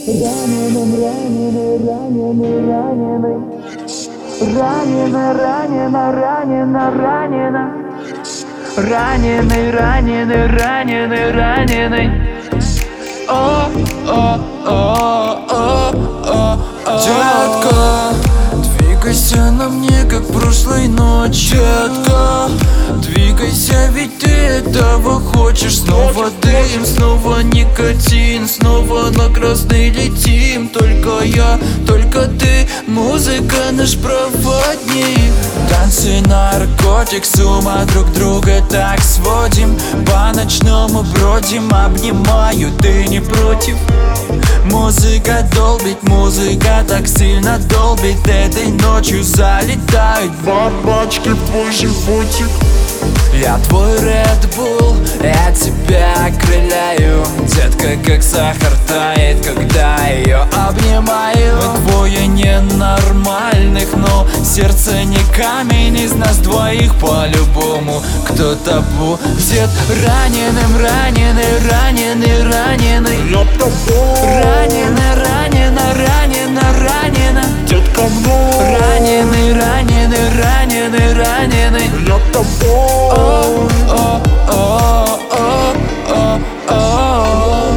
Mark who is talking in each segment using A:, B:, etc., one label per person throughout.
A: Раненый, раненый, раненый, раненый. Ранено, ранено, ранено, ранено. Раненый, раненый, раненый, раненый. О, о, о, о, о, о.
B: Детка, двигайся на мне, как прошлой ночью. Детка, двигайся, ведь ты этого хочешь. Снова дым, снова никотин, снова на красный летим. Только я, только ты, музыка наш проводник. Танцы, наркотик, с ума друг друга так сводим. По ночному бродим, обнимаю, ты не против? Музыка долбит, музыка так сильно долбит. Этой ночью залетают
C: бабочки в животик.
B: Я твой Red Bull, я тебя окрыляю. Детка, как сахар тает, когда ее обнимаю. Мы двое ненормальных, но сердце не камень. Из нас двоих по-любому кто-то будет раненым, раненый, раненый, раненый.
C: Я тобой,
B: Ранено, ранено, ранено, ранено.
C: детка, мной.
B: Раненый, раненый, раненый, раненый.
C: Я тобой,
B: О, о, о, о, о, о.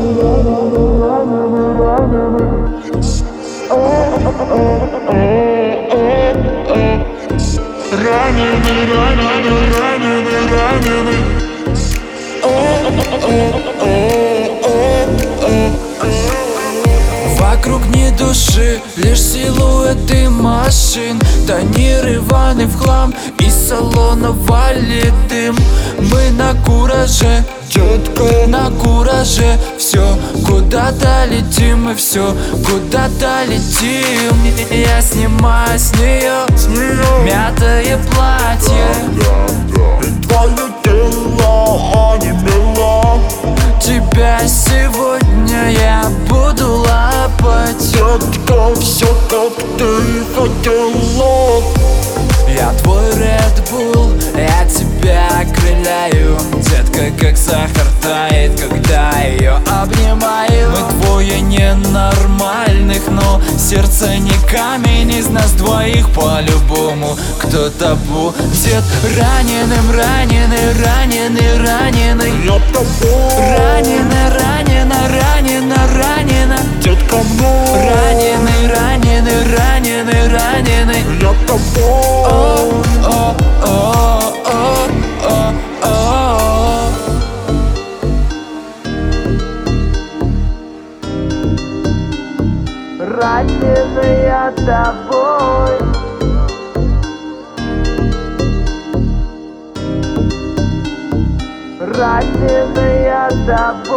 C: раненый, раненый, раненый, раненый.
B: Вокруг ни души, лишь силуэты машин. Тониры, ванны в хлам, из салона валит дым. Мы на кураже,
C: Детка,
B: на кураже. Все, куда-то летим, мы все, куда-то летим. Я снимаю с нее мятое платье.
C: твое тело онемело.
B: Тебя сегодня я буду лапать.
C: Детка, все как ты хотела.
B: Я твой Red Bull, я тебя окрыляю. Детка, как сахар тает, когда ее обнимаю. Мы двое ненормальных, но сердце не камень. Из нас двоих по-любому кто-то будет раненым, раненый, раненый, раненый.
C: Я тобой,
B: Ранено, ранено, ранено, ранено.
C: детка, мной.
B: Раненый, раненый, раненый, раненый.
C: Я тобой,
B: О, о, о, о, о, о.
A: Раненый я тобой. Раненый я тобой.